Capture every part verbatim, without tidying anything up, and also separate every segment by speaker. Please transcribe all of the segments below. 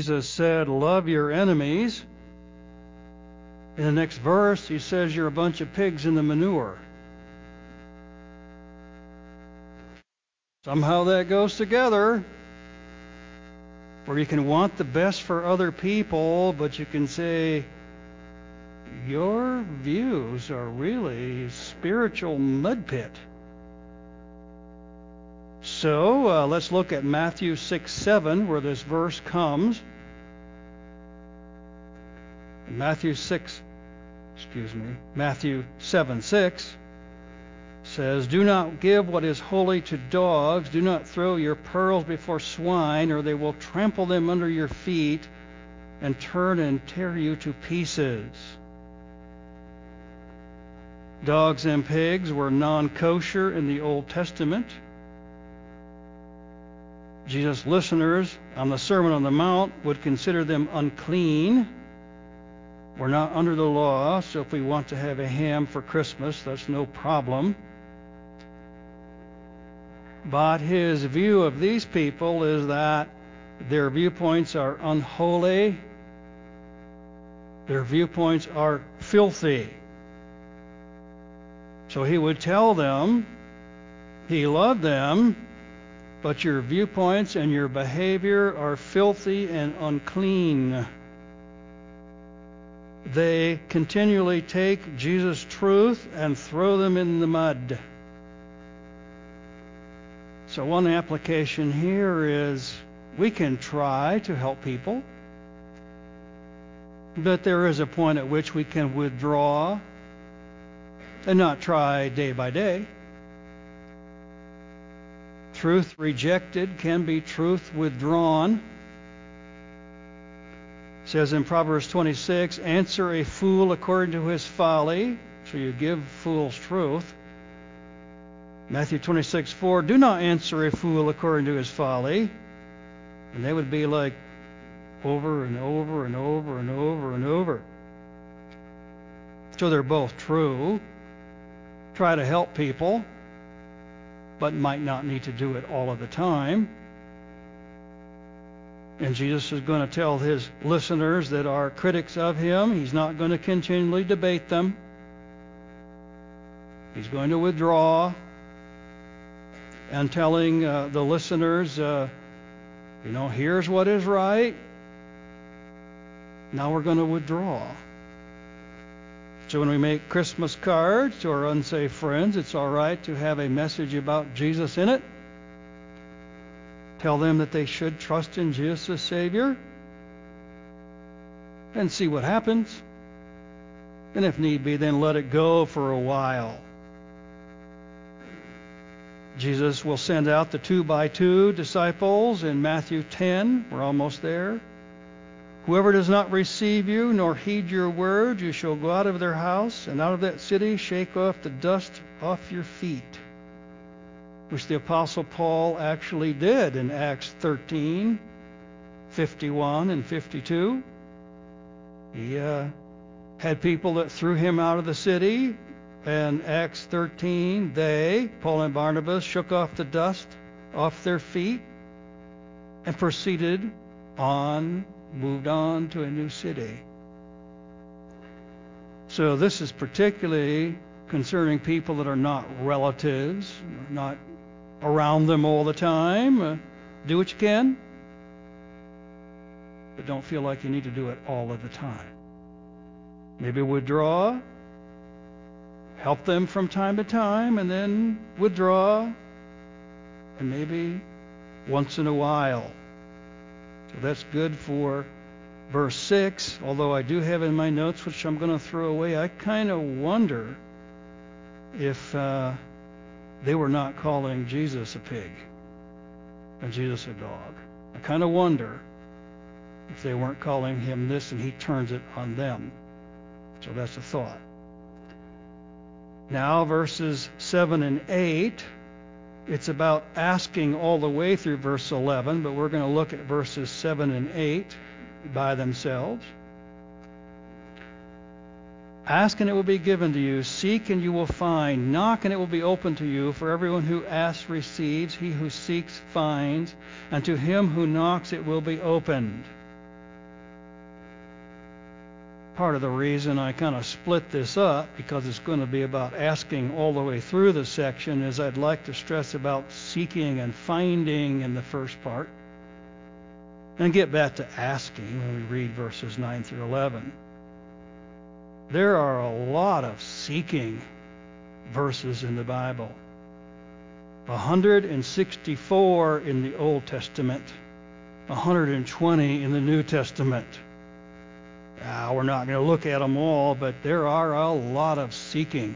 Speaker 1: Jesus said, love your enemies. In the next verse, he says you're a bunch of pigs in the manure. Somehow that goes together, where you can want the best for other people, but you can say, your views are really spiritual mud pit. So uh, let's look at Matthew six seven, where this verse comes. Matthew six, excuse me, Matthew seven six says, do not give what is holy to dogs. Do not throw your pearls before swine, or they will trample them under your feet and turn and tear you to pieces. Dogs and pigs were non-kosher in the Old Testament. Jesus' listeners on the Sermon on the Mount would consider them unclean. We're not under the law, so if we want to have a ham for Christmas, that's no problem. But his view of these people is that their viewpoints are unholy. Their viewpoints are filthy. So he would tell them he loved them, but your viewpoints and your behavior are filthy and unclean. They continually take Jesus' truth and throw them in the mud. So one application here is we can try to help people, but there is a point at which we can withdraw and not try day by day. Truth rejected can be truth withdrawn. It says in Proverbs twenty-six, answer a fool according to his folly. So you give fools truth. Matthew twenty-six four, do not answer a fool according to his folly. And they would be like over and over and over and over and over. So they're both true. Try to help people, but might not need to do it all of the time. And Jesus is going to tell his listeners that are critics of him, he's not going to continually debate them. He's going to withdraw and telling uh, the listeners, uh, you know, here's what is right. Now we're going to withdraw. So when we make Christmas cards to our unsafe friends, it's all right to have a message about Jesus in it. Tell them that they should trust in Jesus as Savior and see what happens. And if need be, then let it go for a while. Jesus will send out the two by two disciples in Matthew ten. We're almost there. Whoever does not receive you nor heed your word, you shall go out of their house, and out of that city shake off the dust off your feet. Which the Apostle Paul actually did in Acts thirteen, fifty-one and fifty-two. He uh, had people that threw him out of the city. And Acts thirteen, they, Paul and Barnabas, shook off the dust off their feet and proceeded on, moved on to a new city. So this is particularly concerning people that are not relatives, not around them all the time. Uh, do what you can, but don't feel like you need to do it all of the time. Maybe withdraw. Help them from time to time, and then withdraw, and maybe once in a while. So that's good for verse six, although I do have in my notes, which I'm going to throw away, I kind of wonder if uh, they were not calling Jesus a pig and Jesus a dog. I kind of wonder if they weren't calling him this and he turns it on them. So that's a thought. Now, verses seven and eight, it's about asking all the way through verse eleven, but we're going to look at verses seven and eight by themselves. Ask and it will be given to you. Seek and you will find. Knock and it will be opened to you. For everyone who asks receives. He who seeks finds. And to him who knocks it will be opened. part of the reason I kind of split this up, because it's going to be about asking all the way through the section, is I'd like to stress about seeking and finding in the first part, and get back to asking when we read verses nine through eleven. There are a lot of seeking verses in the Bible. one hundred sixty-four in the Old Testament, one hundred twenty in the New Testament. Now, we're not going to look at them all, but there are a lot of seeking.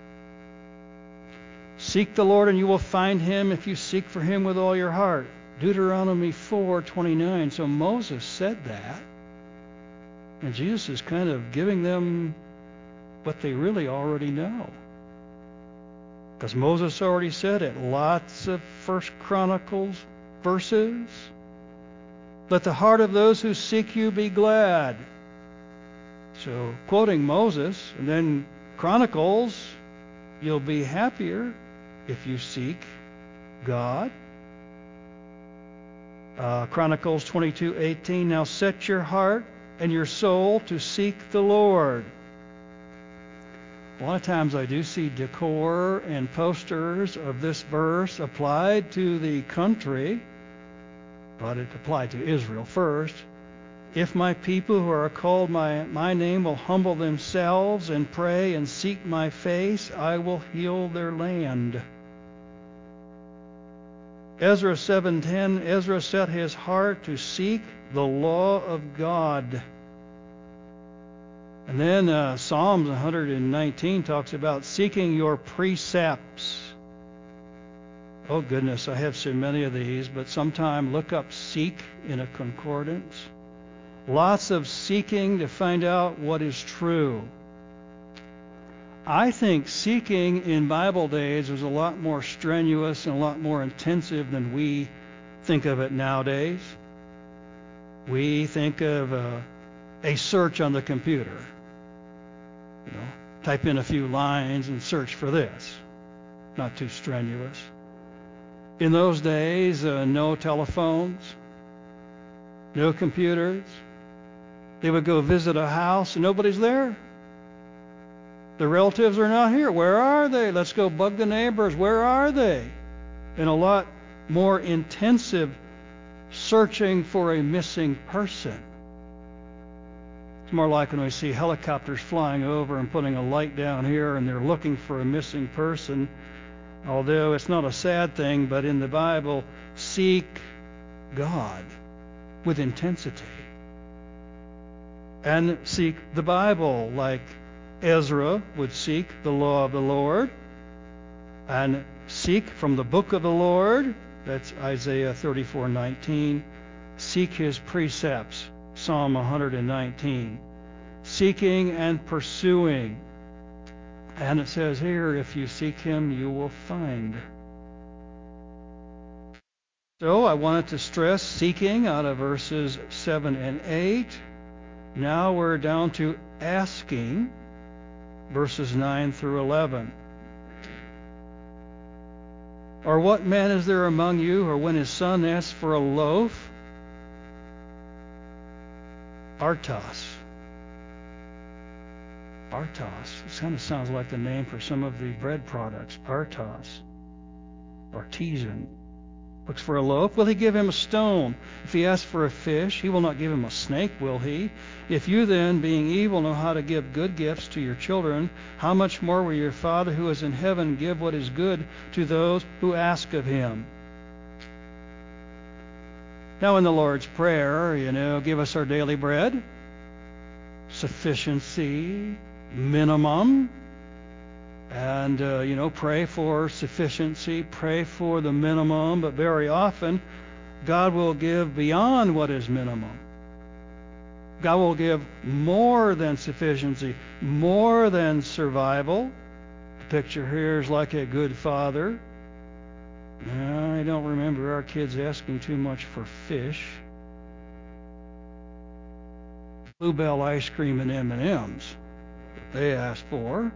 Speaker 1: Seek the Lord and you will find him if you seek for him with all your heart. Deuteronomy four twenty-nine. So Moses said that. And Jesus is kind of giving them what they really already know. Because Moses already said it. Lots of First Chronicles verses. Let the heart of those who seek you be glad. So, quoting Moses, and then Chronicles, you'll be happier if you seek God. Uh, Chronicles twenty-two eighteen. Now set your heart and your soul to seek the Lord. A lot of times I do see decor and posters of this verse applied to the country, but it applied to Israel first. If my people who are called my, my name will humble themselves and pray and seek my face, I will heal their land. Ezra seven ten, Ezra set his heart to seek the law of God. And then uh, Psalms one hundred nineteen talks about seeking your precepts. Oh goodness, I have so many of these, but sometime look up seek in a concordance. Lots of seeking to find out what is true. I think seeking in Bible days was a lot more strenuous and a lot more intensive than we think of it nowadays. We think of uh, a search on the computer. You know, type in a few lines and search for this. Not too strenuous. In those days, uh, no telephones, no computers. They would go visit a house and nobody's there. The relatives are not here. Where are they? Let's go bug the neighbors. Where are they? And a lot more intensive searching for a missing person. It's more like when we see helicopters flying over and putting a light down here and they're looking for a missing person. Although it's not a sad thing, but in the Bible, seek God with intensity. And seek the Bible, like Ezra would seek the law of the Lord. And seek from the book of the Lord, that's Isaiah thirty-four nineteen. Seek his precepts, Psalm one hundred nineteen. Seeking and pursuing. And it says here, if you seek him, you will find. So I wanted to stress seeking out of verses seven and eight. Now we're down to asking, verses nine through eleven. Or what man is there among you, or when his son asks for a loaf? Artos. Artos. This kind of sounds like the name for some of the bread products. Artos. Artisan. Looks for a loaf. Will he give him a stone? If he asks for a fish, he will not give him a snake, will he? If you then, being evil, know how to give good gifts to your children, how much more will your Father who is in heaven give what is good to those who ask of him? Now in the Lord's Prayer, you know, give us our daily bread. Sufficiency, minimum. And, uh, you know, pray for sufficiency, pray for the minimum, but very often God will give beyond what is minimum. God will give more than sufficiency, more than survival. The picture here is like a good father. I don't remember our kids asking too much for fish. Bluebell ice cream and M and M's that they asked for.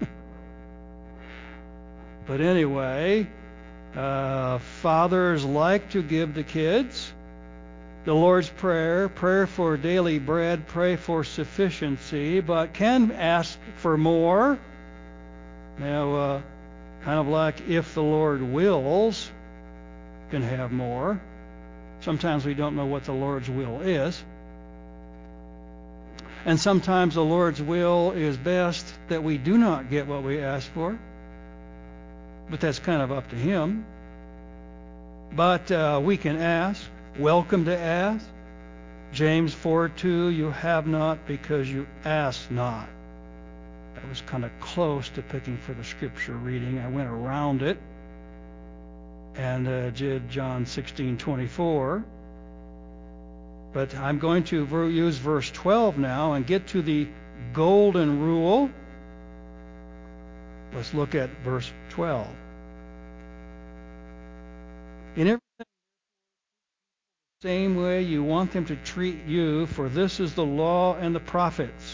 Speaker 1: But anyway, uh, fathers like to give the kids. the Lord's Prayer, prayer for daily bread, pray for sufficiency, but can ask for more. Now, uh, kind of like if the Lord wills, can have more. Sometimes we don't know what the Lord's will is. And sometimes the Lord's will is best that we do not get what we ask for. But that's kind of up to Him. But uh, we can ask. Welcome to ask. James four two, you have not because you ask not. That was kind of close to picking for the scripture reading. I went around it and uh, did John sixteen twenty-four. But I'm going to use verse twelve now and get to the golden rule. Let's look at verse twelve. In everything the same way you want them to treat you, for this is the law and the prophets.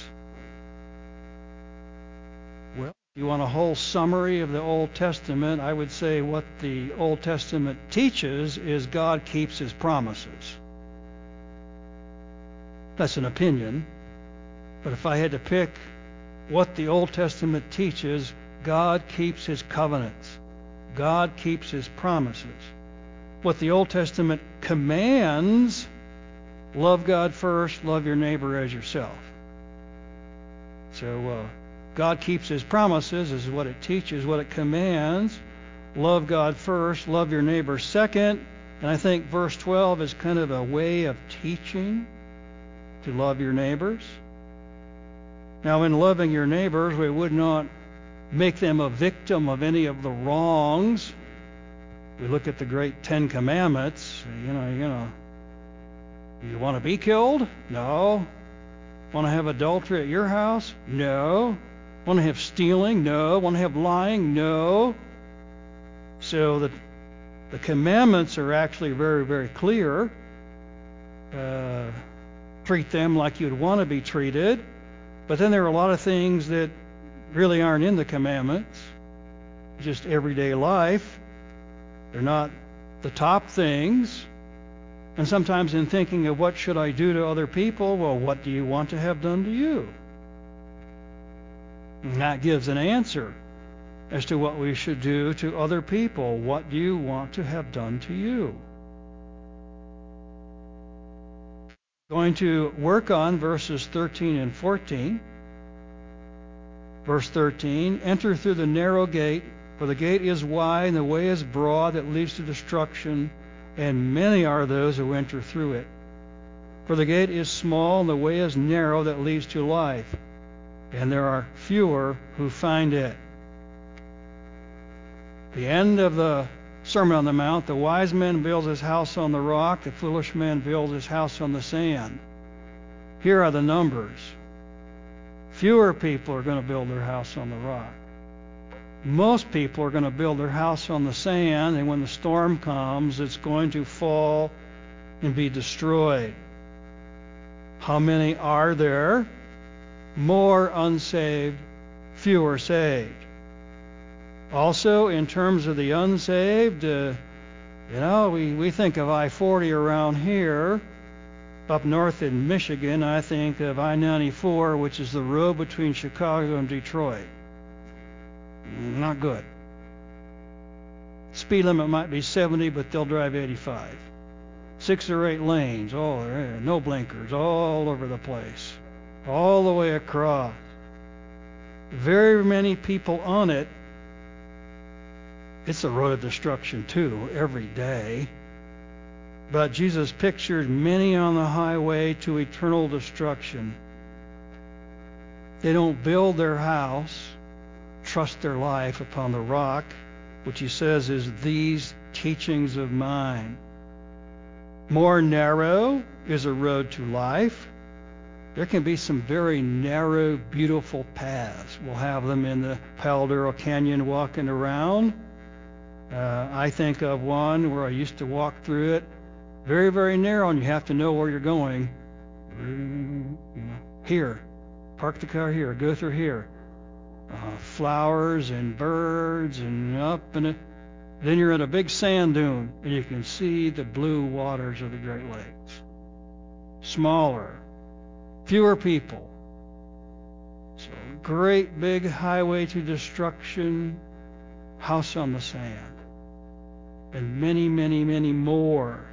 Speaker 1: Well, if you want a whole summary of the Old Testament, I would say what the Old Testament teaches is God keeps His promises. That's an opinion. But if I had to pick what the Old Testament teaches, God keeps His covenants. God keeps His promises. What the Old Testament commands, love God first, love your neighbor as yourself. So uh, God keeps His promises is what it teaches, what it commands. Love God first, love your neighbor second. And I think verse twelve is kind of a way of teaching to love your neighbors. Now, in loving your neighbors, we would not make them a victim of any of the wrongs. We look at the great Ten Commandments. You know, you know, you want to be killed? No. Want to have adultery at your house? No. Want to have stealing? No. Want to have lying? No. So the the commandments are actually very, very clear. Uh, treat them like you'd want to be treated. But then there are a lot of things that really aren't in the commandments. Just everyday life. They're not the top things. And sometimes in thinking of what should I do to other people, well, what do you want to have done to you? And that gives an answer as to what we should do to other people. What do you want to have done to you? Going to work on verses thirteen and fourteen. Verse thirteen, enter through the narrow gate, for the gate is wide and the way is broad that leads to destruction, and many are those who enter through it. For the gate is small and the way is narrow that leads to life, and there are fewer who find it. The end of the Sermon on the Mount, the wise man builds his house on the rock, the foolish man builds his house on the sand. Here are the numbers. Fewer people are going to build their house on the rock. Most people are going to build their house on the sand, and when the storm comes, it's going to fall and be destroyed. How many are there? More unsaved, fewer saved. Also, in terms of the unsaved, uh, you know, we, we think of I forty around here. Up north in Michigan, I think of I ninety-four, which is the road between Chicago and Detroit. Not good. Speed limit might be seventy, but they'll drive eighty-five. Six or eight lanes, oh, no blinkers, all over the place, all the way across. Very many people on it. It's a road of destruction too, every day. But Jesus pictured many on the highway to eternal destruction. They don't build their house, trust their life upon the rock, which he says is these teachings of mine. More narrow is a road to life. There can be some very narrow, beautiful paths. We'll have them in the Palo Duro Canyon walking around. Uh, I think of one where I used to walk through it. Very, very narrow, and you have to know where you're going. You know, here. Park the car here. Go through here. Uh, flowers and birds and up and it. Then you're in a big sand dune, and you can see the blue waters of the Great Lakes. smaller, fewer people. So, great big highway to destruction, house on the sand. And many, many, many more.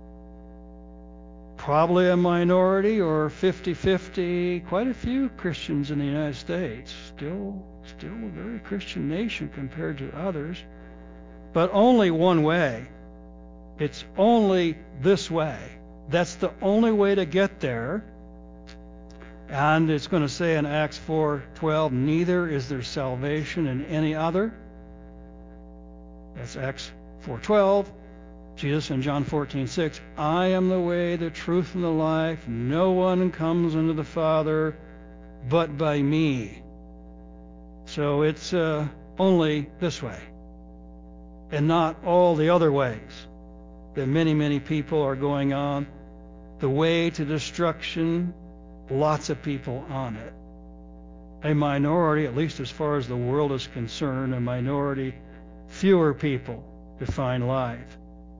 Speaker 1: Probably a minority or fifty-fifty, quite a few Christians in the United States. Still, still a very Christian nation compared to others. But only one way. It's only this way. That's the only way to get there. And it's going to say in Acts four twelve, neither is there salvation in any other. That's Acts four twelve. Jesus in John fourteen six, I am the way, the truth, and the life. No one comes unto the Father but by me. So it's uh, only this way, and not all the other ways that many, many people are going on. The way to destruction, lots of people on it. A minority, at least as far as the world is concerned, a minority, fewer people to find life.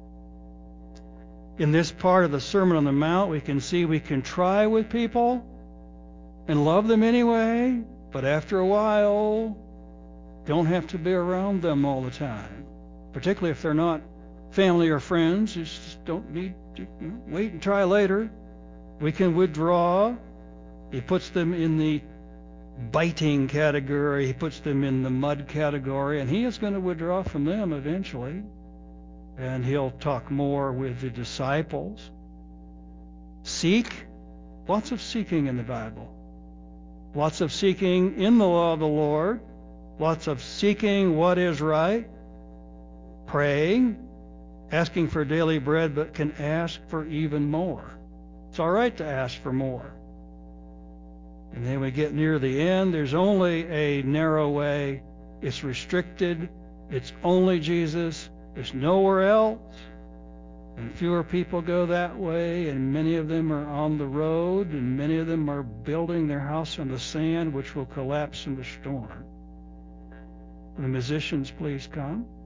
Speaker 1: In this part of the Sermon on the Mount, we can see we can try with people and love them anyway, but after a while, don't have to be around them all the time. Particularly if they're not family or friends, you just don't need to, you know, wait and try later. We can withdraw. He puts them in the biting category. He puts them in the mud category, and he is going to withdraw from them eventually. And he'll talk more with the disciples. Seek. Lots of seeking in the Bible. Lots of seeking in the law of the Lord. Lots of seeking what is right. Praying. Asking for daily bread, but can ask for even more. It's all right to ask for more. And then we get near the end. There's only a narrow way. It's restricted. It's only Jesus. There's nowhere else. And fewer people go that way, and many of them are on the road, and many of them are building their house on the sand, which will collapse in the storm. The musicians, please come.